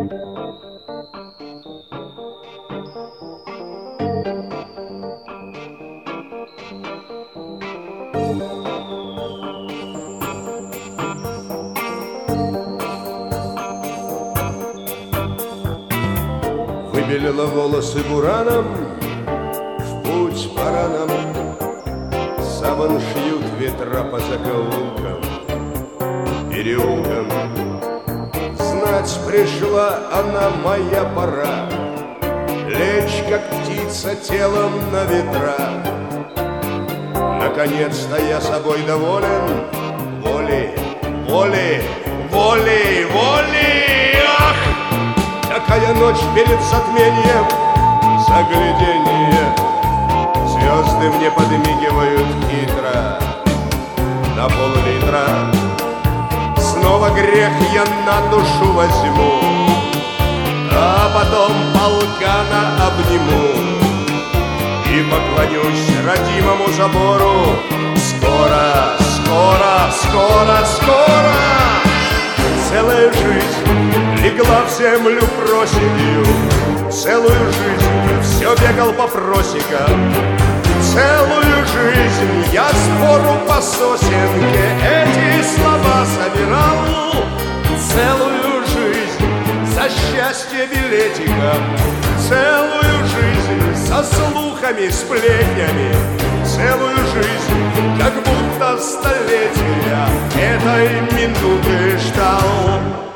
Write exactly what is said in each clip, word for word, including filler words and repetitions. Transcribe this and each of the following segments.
Выбелила волосы бураном, в путь пора нам. Саван шьют ветра по закоулкам, переулкам. Знать пришла она, моя пора, лечь, как птица, телом на ветра. Наконец-то я собой доволен, воли, воли, воли, воли. Ах! Какая ночь перед затмением, загляденье. Звезды мне подмигивают хитро на пол-литра. Снова грех я на душу возьму, а потом полкана обниму и поклонюсь родимому забору. Скоро, скоро, скоро, скоро целая жизнь легла в землю проседью. Целую жизнь все бегал по просекам. Целую жизнь я спору по сосенке эти слова собирал. Целую жизнь за счастье билетиком. Целую жизнь со слухами, сплетнями. Целую жизнь, как будто столетия этой минуты ждал.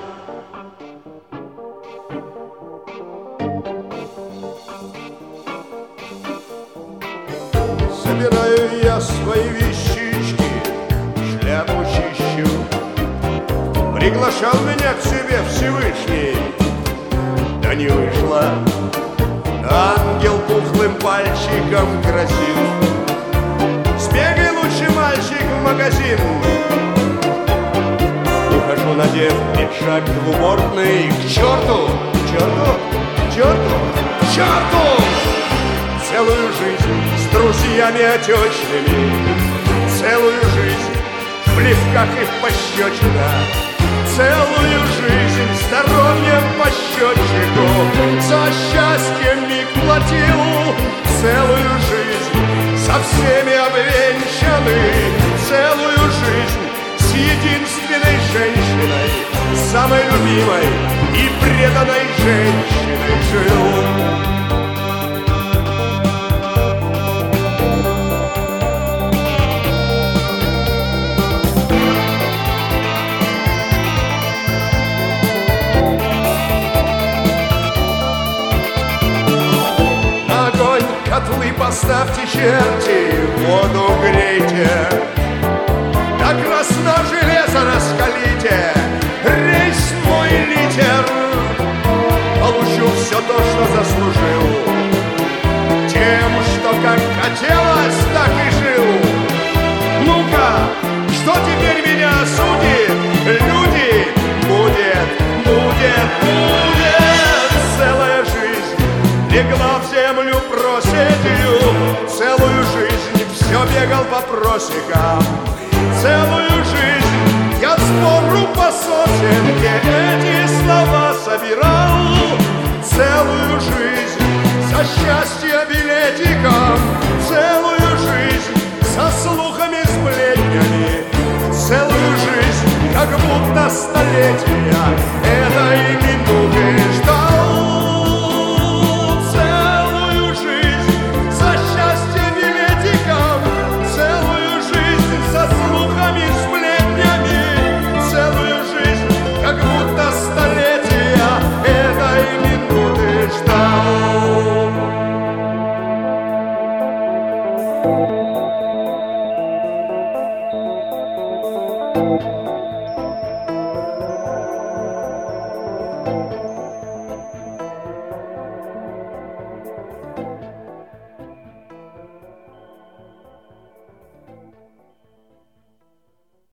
Собираю я свои вещички, шляпу чищу. Приглашал меня к себе Всевышний, да не вышло. Ангел пухлым пальчиком грозил: сбегай лучше, мальчик, в магазин. Ухожу, надев пиджак двубортный, к черту, к черту, к черту, к черту. Целую жизнь с друзьями отечными, целую жизнь в плевках и в пощечинах, целую жизнь здоровьем по счетчику за счастье миг платил. Целую жизнь со всеми обвенчаны, целую жизнь с единственной женщиной, самой любимой и преданной женщиной жил. Котлы поставьте, черти, воду грейте, до красна железо раскалите, рейс мой литер. Получу все то, что заслужил, тем, что как хотелось, так и жил. Ну-ка, что теперь меня осудит? Люди, будет, будет, будет. Целая жизнь легла в землю проседью, целую жизнь все бегал по просекам. Целую жизнь я спору по сосенке эти слова собирал. Целую жизнь за счастье билетиком, целую жизнь со слухами, сплетнями, целую жизнь, как будто столетия этой минуты ждал. Thank you.